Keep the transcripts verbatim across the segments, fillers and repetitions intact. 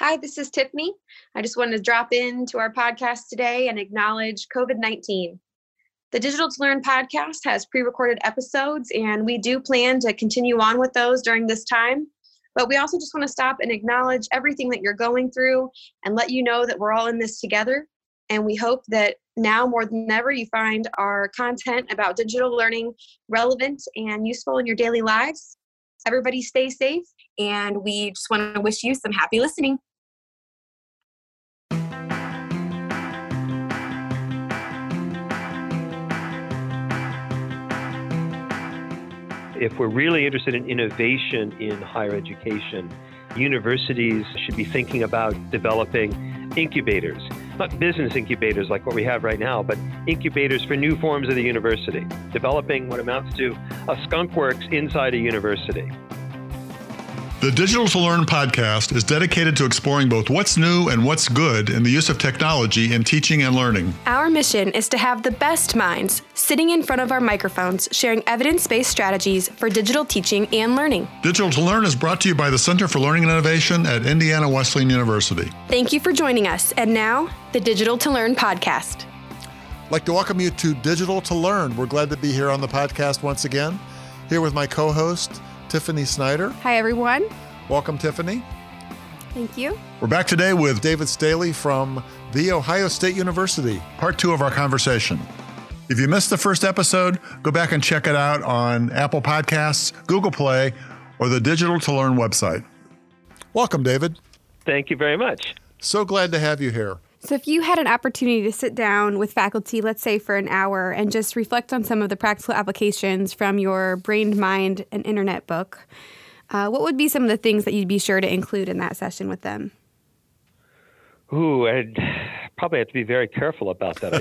Hi, this is Tiffany. I just wanted to drop into our podcast today and acknowledge COVID nineteen. The Digital to Learn podcast has pre-recorded episodes, and we do plan to continue on with those during this time. But we also just want to stop and acknowledge everything that you're going through and let you know that we're all in this together. And we hope that now more than ever, you find our content about digital learning relevant and useful in your daily lives. Everybody stay safe, and we just want to wish you some happy listening. If we're really interested in innovation in higher education, universities should be thinking about developing incubators, not business incubators like what we have right now, but incubators for new forms of the university, developing what amounts to a skunkworks inside a university. The Digital to Learn podcast is dedicated to exploring both what's new and what's good in the use of technology in teaching and learning. Our mission is to have the best minds sitting in front of our microphones, sharing evidence-based strategies for digital teaching and learning. Digital to Learn is brought to you by the Center for Learning and Innovation at Indiana Wesleyan University. Thank you for joining us. And now, the Digital to Learn podcast. I'd like to welcome you to Digital to Learn. We're glad to be here on the podcast once again, here with my co-host, Tiffany Snyder. Hi, everyone. Welcome, Tiffany. Thank you. We're back today with David Staley from The Ohio State University. part two of our conversation. If you missed the first episode, go back and check it out on Apple Podcasts, Google Play, or the Digital to Learn website. Welcome, David. Thank you very much. So glad to have you here. So if you had an opportunity to sit down with faculty, let's say for an hour, and just reflect on some of the practical applications from your Brain, Mind, and Internet book, uh, what would be some of the things that you'd be sure to include in that session with them? Ooh, I'd probably have to be very careful about that,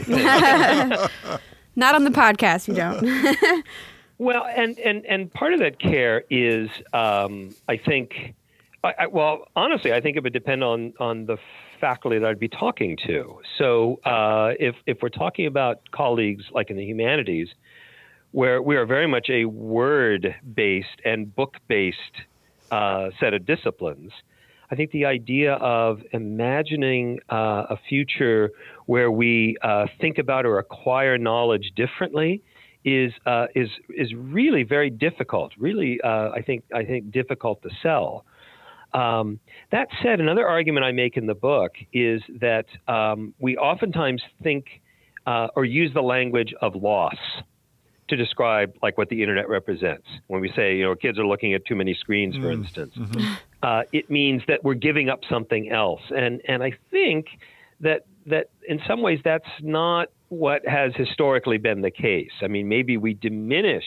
I think. Not on the podcast, you don't. Well, and, and, and part of that care is, um, I think, I, I, well, honestly, I think it would depend on, on the faculty that I'd be talking to. So uh, if, if we're talking about colleagues like in the humanities, where we are very much a word-based and book-based uh, set of disciplines, I think the idea of imagining uh, a future where we uh, think about or acquire knowledge differently is uh, is is really very difficult. Really, uh, I think I think difficult to sell. Um, that said, another argument I make in the book is that um, we oftentimes think uh, or use the language of loss to describe like what the internet represents. When we say, you know, kids are looking at too many screens, for mm. instance, mm-hmm. uh, it means that we're giving up something else. And and I think that that in some ways that's not what has historically been the case. I mean, maybe we diminish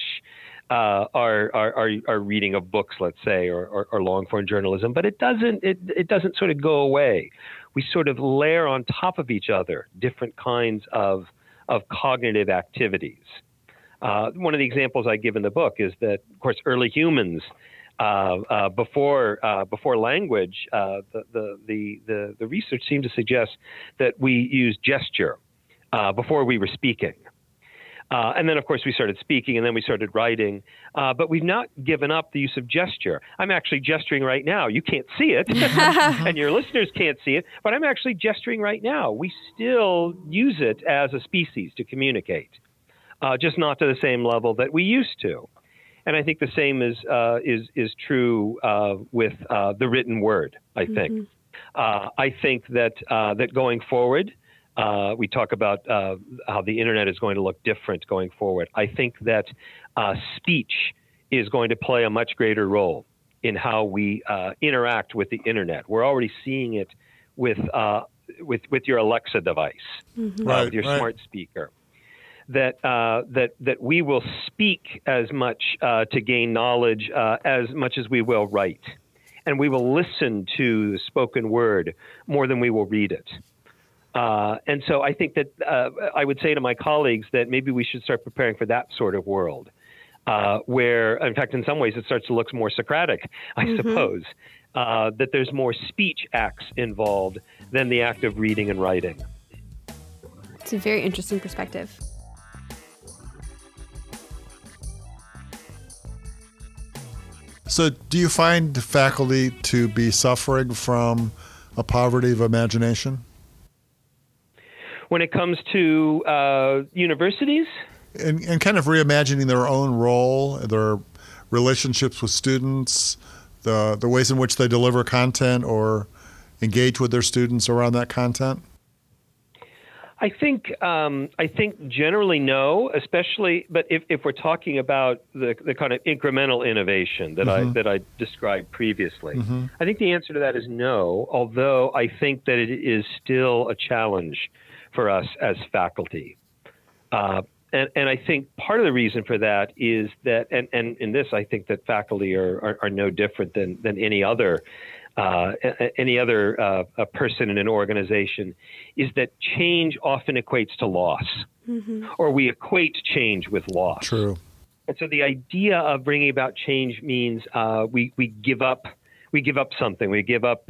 Uh, our, our, our, our reading of books, let's say, or, or, or long-form journalism, but it doesn't it, it doesn't sort of go away. We sort of layer on top of each other different kinds of of cognitive activities. Uh, one of the examples I give in the book is that, of course, early humans, uh, uh, before uh, before language, uh, the, the the the the research seemed to suggest that we used gesture uh, before we were speaking. Uh, and then, of course, we started speaking, and then we started writing. Uh, but we've not given up the use of gesture. I'm actually gesturing right now. You can't see it, and your listeners can't see it, but I'm actually gesturing right now. We still use it as a species to communicate, uh, just not to the same level that we used to. And I think the same is uh, is is true uh, with uh, the written word, I think. Mm-hmm. Uh, I think that uh, that going forward, Uh, we talk about uh, how the internet is going to look different going forward. I think that uh, speech is going to play a much greater role in how we uh, interact with the internet. We're already seeing it with uh, with with your Alexa device, mm-hmm. uh, right, with your right. smart speaker. That uh, that that we will speak as much uh, to gain knowledge uh, as much as we will write, and we will listen to the spoken word more than we will read it. Uh, and so I think that uh, I would say to my colleagues that maybe we should start preparing for that sort of world, uh, where, in fact, in some ways it starts to look more Socratic, I mm-hmm. suppose, uh, that there's more speech acts involved than the act of reading and writing. It's a very interesting perspective. So do you find faculty to be suffering from a poverty of imagination? When it comes to uh, universities? And, and kind of reimagining their own role, their relationships with students, the the ways in which they deliver content or engage with their students around that content? I think um, I think generally no, especially, but if, if we're talking about the, the kind of incremental innovation that mm-hmm. I that I described previously, mm-hmm. I think the answer to that is no, although I think that it is still a challenge for us as faculty. Uh, and, and I think part of the reason for that is that, and, and in this, I think that faculty are, are, are no different than, than any other Uh, any other uh, a person in an organization, is that change often equates to loss, mm-hmm. or we equate change with loss. True. And so the idea of bringing about change means uh, we we give up we give up something. We give up uh,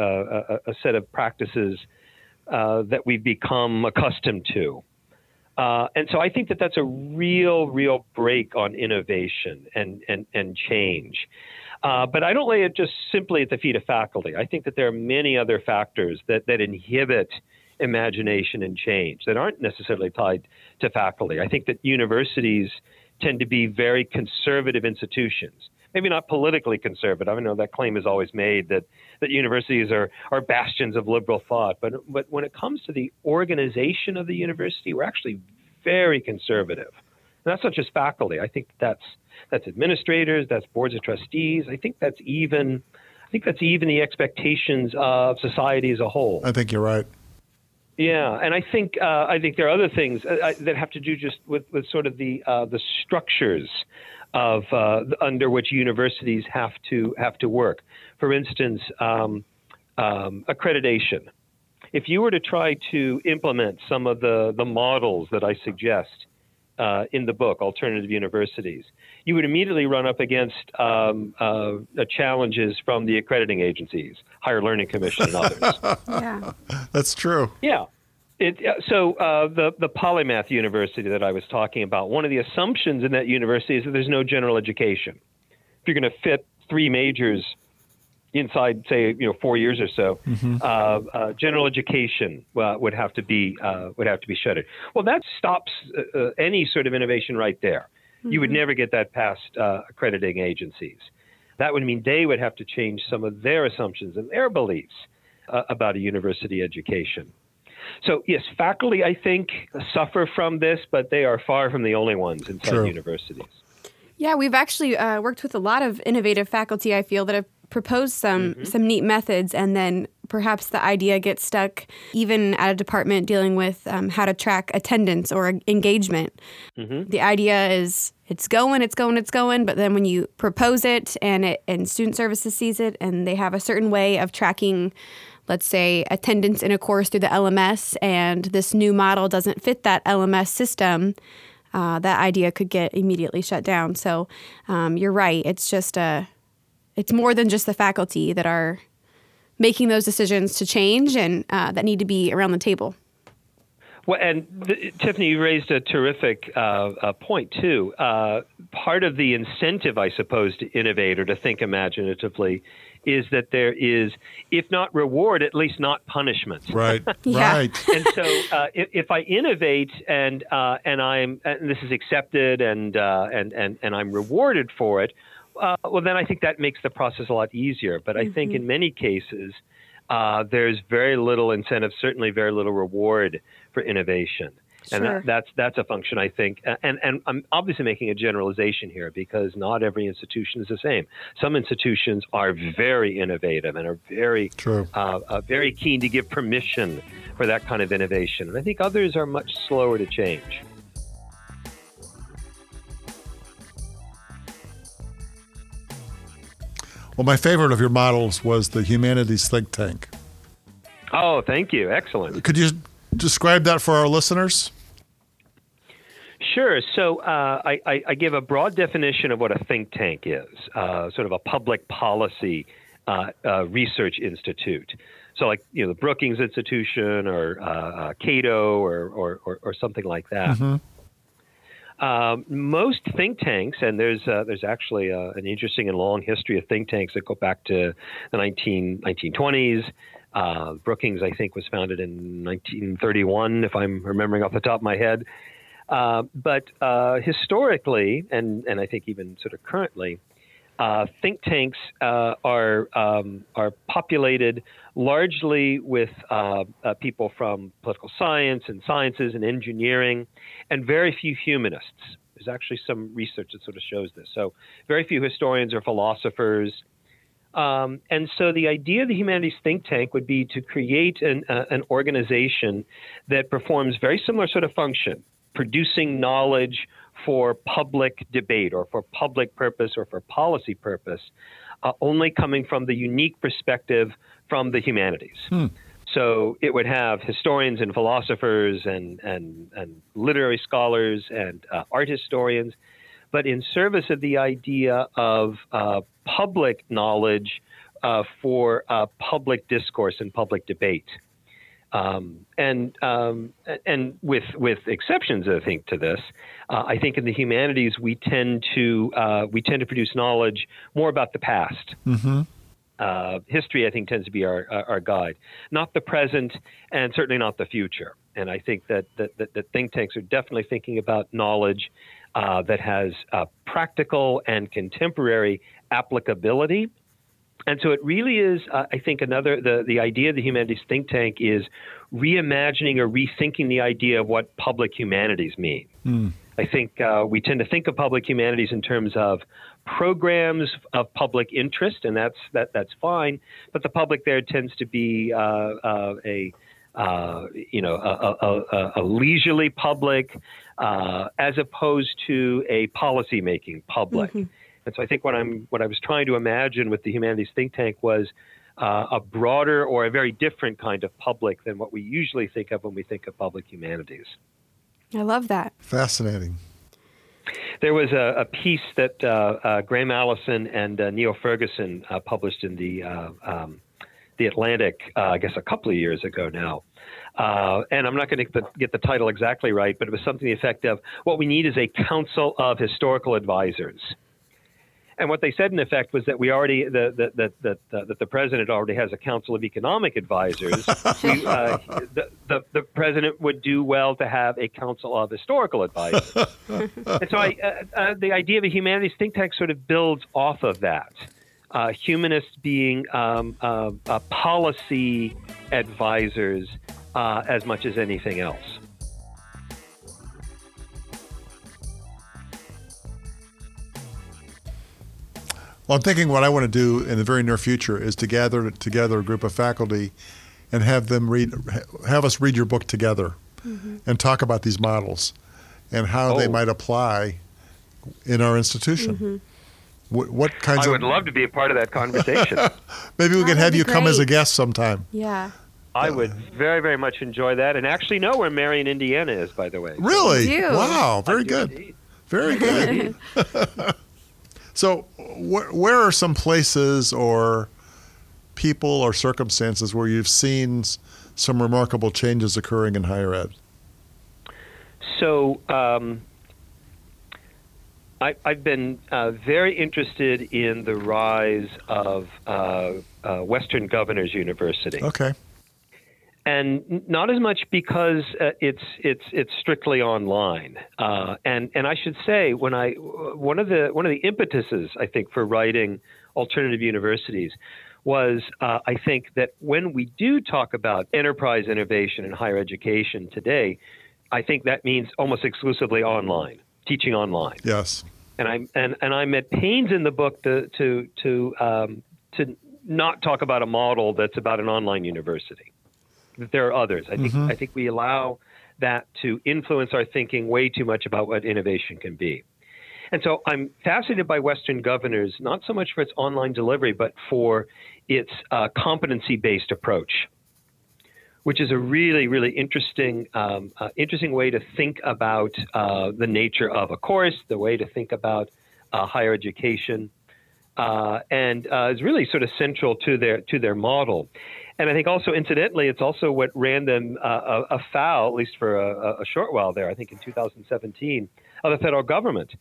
a, a set of practices uh, that we've become accustomed to. Uh, and so I think that that's a real, real break on innovation and and and change. Uh, but I don't lay it just simply at the feet of faculty. I think that there are many other factors that, that inhibit imagination and change that aren't necessarily tied to faculty. I think that universities tend to be very conservative institutions, maybe not politically conservative. I know that claim is always made that, that universities are, are bastions of liberal thought. But, but when it comes to the organization of the university, we're actually very conservative. And that's not just faculty. I think that's that's administrators, that's boards of trustees. I think that's even I think that's even the expectations of society as a whole. I think you're right. Yeah, and I think uh, I think there are other things uh, that have to do just with, with sort of the uh, the structures of uh, under which universities have to have to work. For instance, um, um, accreditation. If you were to try to implement some of the the models that I suggest Uh, in the book, Alternative Universities, you would immediately run up against um, uh, challenges from the accrediting agencies, Higher Learning Commission and others. Yeah, that's true. Yeah. It, so uh, the, the Polymath University that I was talking about, one of the assumptions in that university is that there's no general education. If you're going to fit three majors inside, say, you know, four years or so, mm-hmm. uh, uh, general education uh, would have to be uh, would have to be shuttered. Well, that stops uh, uh, any sort of innovation right there. Mm-hmm. You would never get that past uh, accrediting agencies. That would mean they would have to change some of their assumptions and their beliefs uh, about a university education. So yes, faculty, I think, suffer from this, but they are far from the only ones inside True. universities. Yeah, we've actually uh, worked with a lot of innovative faculty, I feel, that have proposed some mm-hmm. some neat methods, and then perhaps the idea gets stuck even at a department dealing with um, how to track attendance or engagement. Mm-hmm. The idea is it's going, it's going, it's going, but then when you propose it and it and student services sees it and they have a certain way of tracking, let's say, attendance in a course through the L M S, and this new model doesn't fit that L M S system, uh, that idea could get immediately shut down. So um, you're right. It's just a It's more than just the faculty that are making those decisions to change and uh, that need to be around the table. Well, and the, Tiffany, you raised a terrific uh, uh, point, too. Uh, part of the incentive, I suppose, to innovate or to think imaginatively is that there is, if not reward, at least not punishment. Right, yeah. right. And so uh, if, if I innovate and uh, and I'm and this is accepted and uh, and and and I'm rewarded for it, Uh, well, then I think that makes the process a lot easier. But I mm-hmm. think in many cases, uh, there's very little incentive, certainly very little reward for innovation. Sure. And that, that's that's a function, I think. And, and I'm obviously making a generalization here because not every institution is the same. Some institutions are very innovative and are very, True. Uh, uh, very keen to give permission for that kind of innovation. And I think others are much slower to change. Well, my favorite of your models was the humanities think tank. Oh, thank you. Excellent. Could you describe that for our listeners? Sure. So uh, I, I, I give a broad definition of what a think tank is, uh, sort of a public policy uh, uh, research institute. So like, you know, the Brookings Institution or uh, uh, Cato or, or, or, or something like that. Mm-hmm. Um, most think tanks, and there's uh, there's actually uh, an interesting and long history of think tanks that go back to the nineteen twenties Uh, Brookings, I think, was founded in nineteen thirty-one, if I'm remembering off the top of my head. Uh, but uh, historically, and, and I think even sort of currently, uh, think tanks uh, are um, are populated largely with uh, uh, people from political science and sciences and engineering, and very few humanists. There's actually some research that sort of shows this. So very few historians or philosophers. Um, and so the idea of the humanities think tank would be to create an, uh, an organization that performs very similar sort of function, producing knowledge for public debate or for public purpose or for policy purpose, uh, only coming from the unique perspective from the humanities. Hmm. So it would have historians and philosophers and, and, and literary scholars and uh, art historians, but in service of the idea of uh, public knowledge uh, for uh, public discourse and public debate. Um, and um, and with with exceptions, I think, to this, uh, I think in the humanities we tend to uh, we tend to produce knowledge more about the past. Mm-hmm. Uh, history, I think, tends to be our our guide, not the present, and certainly not the future. And I think that that, that, that think tanks are definitely thinking about knowledge uh, that has uh, practical and contemporary applicability. And so it really is, uh, I think, another, the, the idea of the humanities think tank is reimagining or rethinking the idea of what public humanities mean. Mm. I think uh, we tend to think of public humanities in terms of programs of public interest, and that's that that's fine. But the public there tends to be uh, uh, a uh, you know a, a, a leisurely public uh, as opposed to a policy-making public. Mm-hmm. And so I think what I'm what I was trying to imagine with the humanities think tank was uh, a broader or a very different kind of public than what we usually think of when we think of public humanities. I love that. Fascinating. There was a, a piece that uh, uh, Graham Allison and uh, Neil Ferguson uh, published in the uh, um, the Atlantic, uh, I guess a couple of years ago now. Uh, and I'm not going to get the title exactly right, but it was something to the effect of what we need is a council of historical advisors. And what they said, in effect, was that we already that that that that, uh, that the president already has a council of economic advisors. we, uh, the, the the president would do well to have a council of historical advisors. And so, I, uh, uh, the idea of a humanities think tank sort of builds off of that. Uh, humanists being um, uh, uh, policy advisors uh, as much as anything else. Well, I'm thinking what I want to do in the very near future is to gather together a group of faculty and have them read, have us read your book together mm-hmm. and talk about these models and how oh. they might apply in our institution. Mm-hmm. What, what kinds I of... would love to be a part of that conversation. Maybe we oh, can have you great. come as a guest sometime. Yeah. I would very, very much enjoy that, and actually know where Marion, Indiana is, by the way. Really? So. Wow, very good. Indeed. Very good. So wh- where are some places or people or circumstances where you've seen s- some remarkable changes occurring in higher ed? So um, I, I've been uh, very interested in the rise of uh, uh, Western Governors University. Okay. And not as much because uh, it's it's it's strictly online. Uh, and and I should say, when I one of the one of the impetuses I think for writing alternative universities was uh, I think that when we do talk about enterprise innovation in higher education today, I think that means almost exclusively online, teaching online. Yes. And I'm and, and I'm at pains in the book to to to um, to not talk about a model that's about an online university. That there are others. I think mm-hmm. I think we allow that to influence our thinking way too much about what innovation can be. And so I'm fascinated by Western Governors, not so much for its online delivery, but for its uh, competency-based approach, which is a really, really interesting, um, uh, interesting way to think about uh, the nature of a course, the way to think about uh, higher education, uh, and uh, is really sort of central to their to their model. And I think also, incidentally, it's also what ran them uh, afoul, at least for a, a short while there, I think in two thousand seventeen, of the federal government.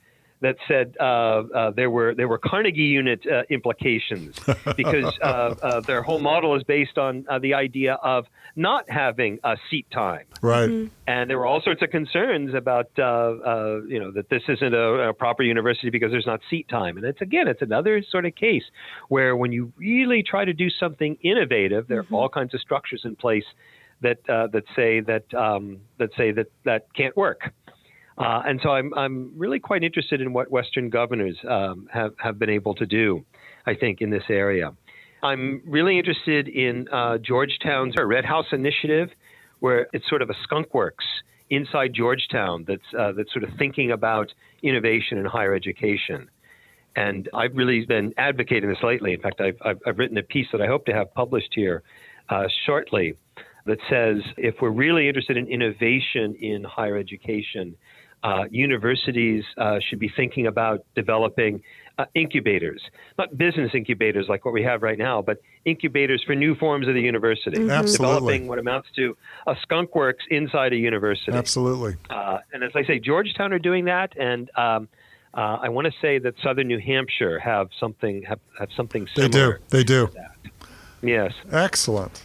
that said uh, uh, there were there were Carnegie Unit uh, implications because uh, uh, their whole model is based on uh, the idea of not having a seat time. Right. Mm-hmm. And there were all sorts of concerns about, uh, uh, you know, that this isn't a, a proper university because there's not seat time. And it's, again, it's another sort of case where when you really try to do something innovative, there Mm-hmm. are all kinds of structures in place that uh, that say that um, that say that that can't work. Uh, and so I'm I'm really quite interested in what Western governors um, have, have been able to do, I think, in this area. I'm really interested in uh, Georgetown's Red House Initiative, where it's sort of a skunk works inside Georgetown that's uh, that's sort of thinking about innovation in higher education. And I've really been advocating this lately. In fact, I've, I've, I've written a piece that I hope to have published here uh, shortly that says if we're really interested in innovation in higher education, uh, universities uh, should be thinking about developing uh, incubators, not business incubators like what we have right now, but incubators for new forms of the university. Mm-hmm. Absolutely. Developing what amounts to a skunk works inside a university. Absolutely. Uh, and as I say, Georgetown are doing that, and um, uh, I want to say that Southern New Hampshire have something have, have something They similar. do. They do. to that. Yes. Excellent.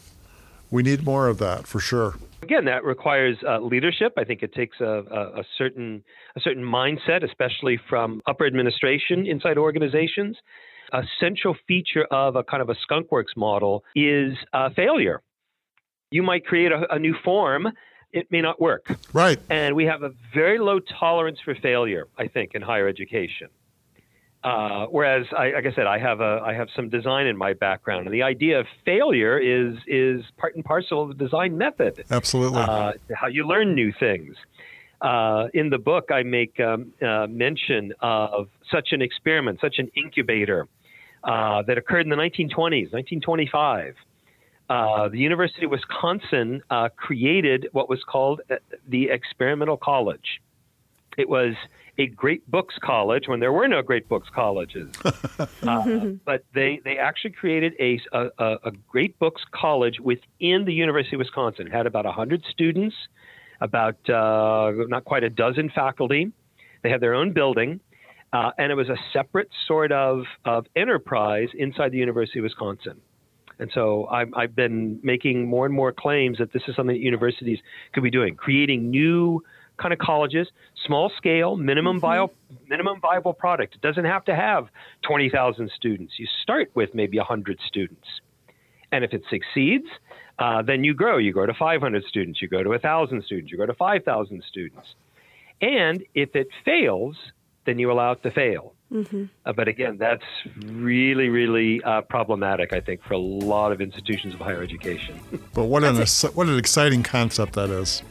We need more of that for sure. Again, that requires uh, leadership. I think it takes a, a, a certain a certain mindset, especially from upper administration inside organizations. A central feature of a kind of a skunkworks model is uh, failure. You might create a, a new form. It may not work. Right. And we have a very low tolerance for failure, I think, in higher education. Uh, whereas, I, like I said, I have a I have some design in my background, and the idea of failure is is part and parcel of the design method. Absolutely. Uh, how you learn new things. Uh, in the book, I make um, uh, mention of such an experiment, such an incubator uh, that occurred in the nineteen twenties, nineteen twenty-five. Uh, the University of Wisconsin uh, created what was called the Experimental College. It was a great books college when there were no great books colleges. uh, but they, they actually created a, a, a great books college within the University of Wisconsin. It had about one hundred students, about uh, not quite a dozen faculty. They had their own building, uh, and it was a separate sort of, of enterprise inside the University of Wisconsin. And so I've, I've been making more and more claims that this is something that universities could be doing, creating new kind of colleges, small scale, minimum Mm-hmm. viable, minimum viable product. It doesn't have to have twenty thousand students. You start with maybe one hundred students. And if it succeeds, uh, then you grow. You grow to five hundred students. You go to one thousand students. You go to five thousand students. And if it fails, then you allow it to fail. Mm-hmm. Uh, but again, that's really, really uh, problematic, I think, for a lot of institutions of higher education. But what an what an exciting concept that is.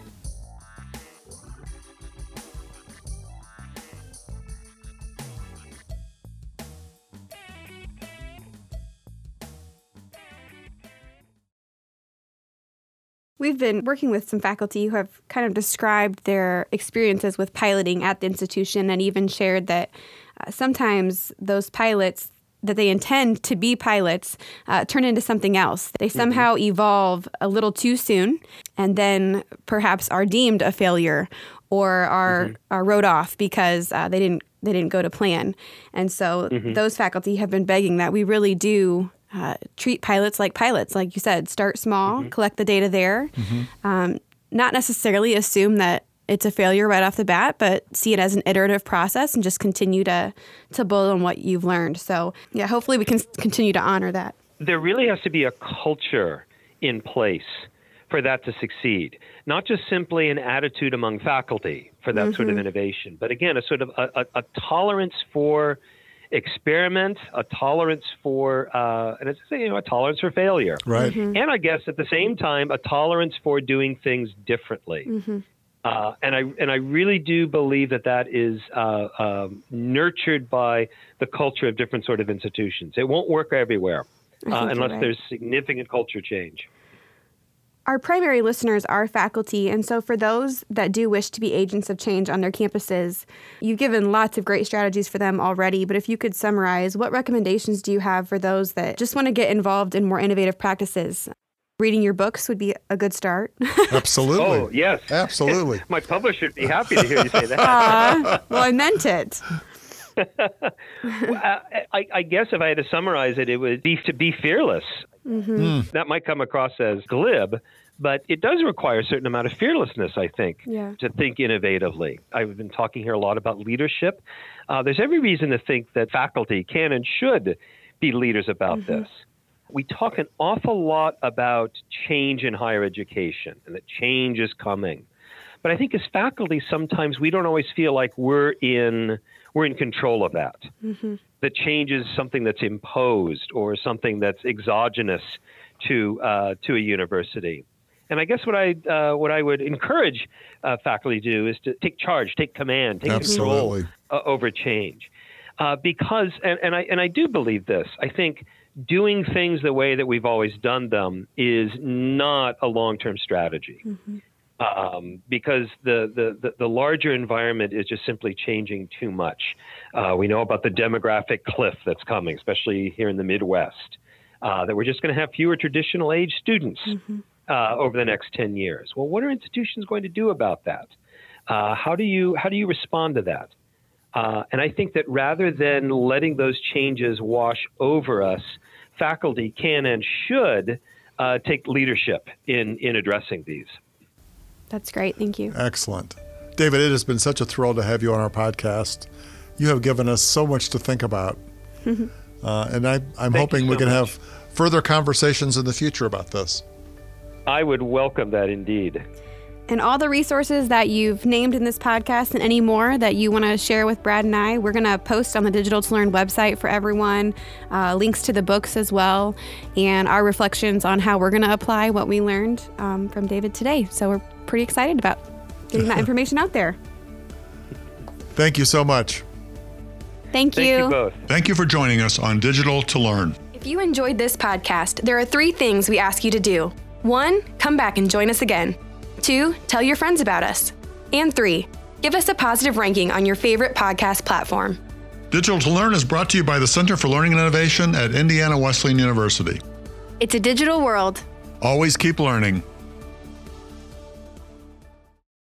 We've been working with some faculty who have kind of described their experiences with piloting at the institution and even shared that uh, sometimes those pilots that they intend to be pilots uh, turn into something else. They somehow mm-hmm. evolve a little too soon and then perhaps are deemed a failure or are, mm-hmm. are wrote off because uh, they didn't they didn't go to plan. And so mm-hmm. those faculty have been begging that we really do Uh, treat pilots like pilots, like you said. Start small, mm-hmm. collect the data there. Mm-hmm. Um, not necessarily assume that it's a failure right off the bat, but see it as an iterative process and just continue to to build on what you've learned. So, yeah, hopefully we can continue to honor that. There really has to be a culture in place for that to succeed. Not just simply an attitude among faculty for that mm-hmm. sort of innovation, but again, a sort of a, a, a tolerance for experiment, a tolerance for, uh, and it's you know, a tolerance for failure. Right. Mm-hmm. And I guess at the same time, a tolerance for doing things differently. Mm-hmm. Uh, and I and I really do believe that that is uh, um, nurtured by the culture of different sort of institutions. It won't work everywhere uh, unless right. there's significant culture change. Our primary listeners are faculty, and so for those that do wish to be agents of change on their campuses, you've given lots of great strategies for them already, but if you could summarize, what recommendations do you have for those that just want to get involved in more innovative practices? reading your books would be a good start. Absolutely. Oh, yes. Absolutely. My publisher would be happy to hear you say that. Uh, well, I meant it. Well, I, I guess if I had to summarize it, it would be to be fearless. Mm-hmm. Mm. That might come across as glib, but it does require a certain amount of fearlessness, I think, Yeah. to think innovatively. I've been talking here a lot about leadership. Uh, there's every reason to think that faculty can and should be leaders about Mm-hmm. this. We talk an awful lot about change in higher education and that change is coming. But I think as faculty, sometimes we don't always feel like we're in we're in control of that. Mm-hmm. That change is something that's imposed or something that's exogenous to uh, to a university. And I guess what I uh, what I would encourage uh, faculty to do is to take charge, take command, take Absolutely. control uh, over change, uh, because and, and I and I do believe this. I think doing things the way that we've always done them is not a long-term strategy. Mm-hmm. Um, because the, the, the, the larger environment is just simply changing too much. Uh, we know about the demographic cliff that's coming, especially here in the Midwest, uh, that we're just going to have fewer traditional age students Mm-hmm. uh, over the next ten years. Well, what are institutions going to do about that? Uh, how do you how do you respond to that? Uh, and I think that rather than letting those changes wash over us, faculty can and should uh, take leadership in, in addressing these. That's great. Thank you. Excellent. David, it has been such a thrill to have you on our podcast. You have given us so much to think about. uh, and I, I'm Thank hoping you we so can much. have further conversations in the future about this. I would welcome that indeed. And all the resources that you've named in this podcast and any more that you want to share with Brad and I, we're going to post on the Digital to Learn website for everyone, uh, links to the books as well, and our reflections on how we're going to apply what we learned um, from David today. So we're pretty excited about getting that information out there. Thank you so much. Thank you. Thank you both. Thank you for joining us on Digital to Learn. If you enjoyed this podcast, there are three things we ask you to do. One, come back and join us again. Two, tell your friends about us. And three, give us a positive ranking on your favorite podcast platform. Digital to Learn is brought to you by the Center for Learning and Innovation at Indiana Wesleyan University. It's a digital world. Always keep learning.